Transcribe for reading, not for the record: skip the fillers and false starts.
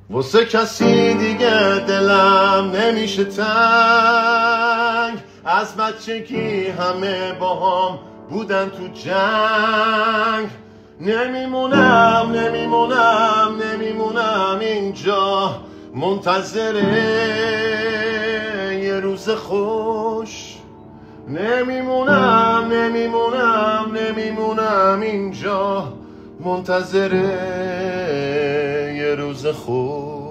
واسه کسی دیگه دلم نمیشه تنگ، از بچگی همه باهام بودن تو جنگ. نمیمونم اینجا منتظر یه روز خوش. نمیمونم اینجا منتظر یه روز خوش.